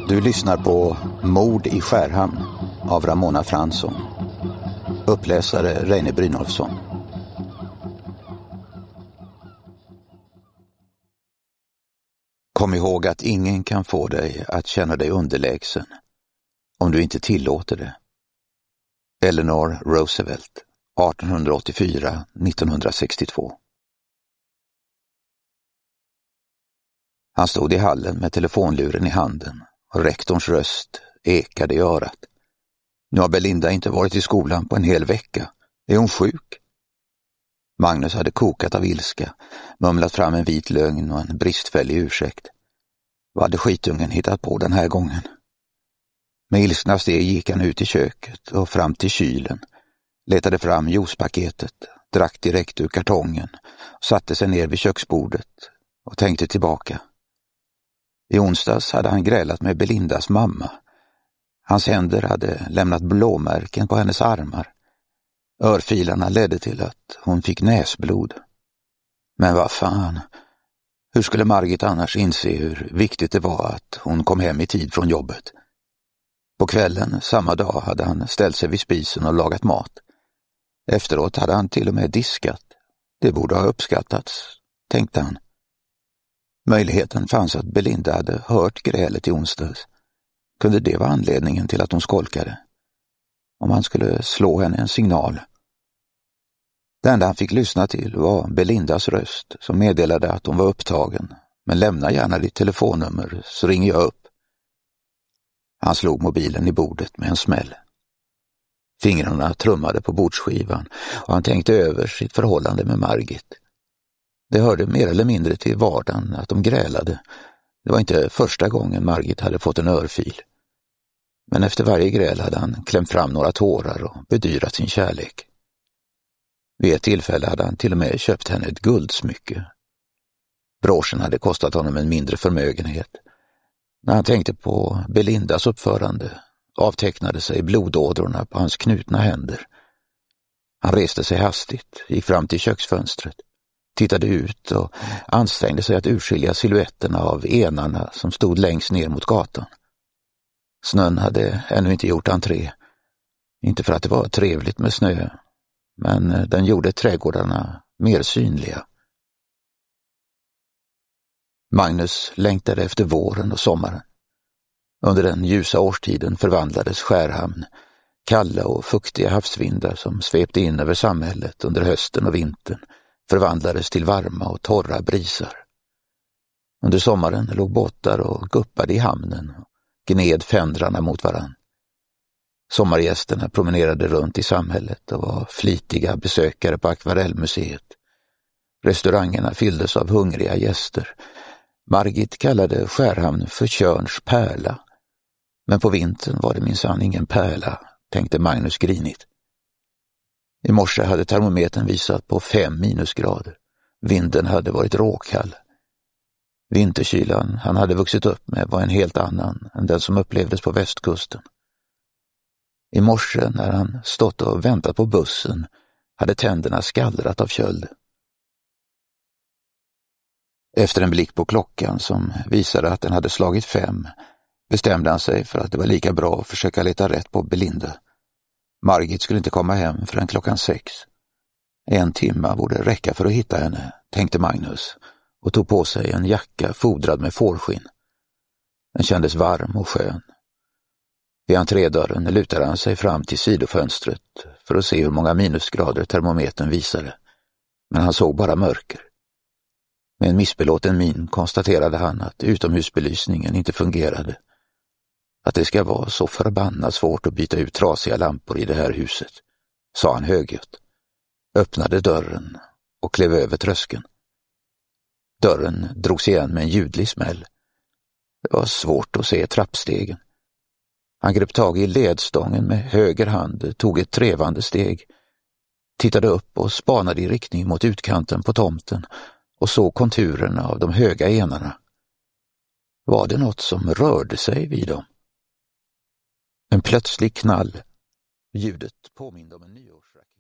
Du lyssnar på Mord i Skärhamn av Ramona Fransson. Uppläsare Reine Brynolfsson. Kom ihåg att ingen kan få dig att känna dig underlägsen om du inte tillåter det. Eleanor Roosevelt, 1884-1962. Han stod i hallen med telefonluren i handen och rektorns röst ekade i örat. Nu har Belinda inte varit i skolan på en hel vecka. Är hon sjuk? Magnus hade kokat av ilska, mumlat fram en vit lögn och en bristfällig ursäkt. Vad hade skitungen hittat på den här gången? Med ilskna steg gick han ut i köket och fram till kylen, letade fram juicepaketet, drack direkt ur kartongen och satte sig ner vid köksbordet och tänkte tillbaka. I onsdags hade han grälat med Belindas mamma. Hans händer hade lämnat blåmärken på hennes armar. Örfilarna ledde till att hon fick näsblod. Men vad fan, hur skulle Margit annars inse hur viktigt det var att hon kom hem i tid från jobbet? På kvällen samma dag hade han ställt sig vid spisen och lagat mat. Efteråt hade han till och med diskat. Det borde ha uppskattats, tänkte han. Möjligheten fanns att Belinda hade hört grälet i onsdags. Kunde det vara anledningen till att hon skolkade? Om han skulle slå henne en signal. Det enda han fick lyssna till var Belindas röst som meddelade att hon var upptagen. Men lämna gärna ditt telefonnummer så ringer jag upp. Han slog mobilen i bordet med en smäll. Fingrarna trummade på bordsskivan och han tänkte över sitt förhållande med Margit. Det hörde mer eller mindre till vardagen att de grälade. Det var inte första gången Margit hade fått en örfil. Men efter varje gräl hade han klämt fram några tårar och bedyrat sin kärlek. Vid ett tillfälle hade han till och med köpt henne ett guldsmycke. Broschen hade kostat honom en mindre förmögenhet. När han tänkte på Belindas uppförande avtecknade sig blodådrorna på hans knutna händer. Han reste sig hastigt, gick fram till köksfönstret, tittade ut och ansträngde sig att urskilja silhuetterna av enarna som stod längst ner mot gatan. Snön hade ännu inte gjort entré. Inte för att det var trevligt med snö, men den gjorde trädgårdarna mer synliga. Magnus längtade efter våren och sommaren. Under den ljusa årstiden förvandlades Skärhamn. Kalla och fuktiga havsvindar som svepte in över samhället under hösten och vintern förvandlades till varma och torra brisar. Under sommaren låg båtar och guppade i hamnen och gned fändrarna mot varann. Sommargästerna promenerade runt i samhället och var flitiga besökare på Akvarellmuseet. Restaurangerna fylldes av hungriga gäster. Margit kallade Skärhamn för Tjörns pärla. Men på vintern var det minsann ingen pärla, tänkte Magnus grinigt. I morse hade termometern visat på 5 minusgrader. Vinden hade varit råkall. Vinterkylan han hade vuxit upp med var en helt annan än den som upplevdes på västkusten. I morse när han stått och väntat på bussen hade tänderna skallrat av köld. Efter en blick på klockan som visade att den hade slagit 5 bestämde han sig för att det var lika bra att försöka leta rätt på Belinda. Margit skulle inte komma hem förrän klockan 6. 1 timme borde räcka för att hitta henne, tänkte Magnus och tog på sig en jacka fodrad med fårskinn. Den kändes varm och skön. Vid entrédörren lutade han sig fram till sidofönstret för att se hur många minusgrader termometern visade. Men han såg bara mörker. Med en missbelåten min konstaterade han att utomhusbelysningen inte fungerade. Att det ska vara så förbannat svårt att byta ut trasiga lampor i det här huset, sa han högljutt, öppnade dörren och klev över tröskeln. Dörren drogs igen med en ljudlig smäll. Det var svårt att se trappstegen. Han grep tag i ledstången med höger hand, tog ett trevande steg, tittade upp och spanade i riktning mot utkanten på tomten och såg konturerna av de höga enarna. Var det något som rörde sig vid dem? En plötslig knall. Ljudet påminde om en nyårsraket.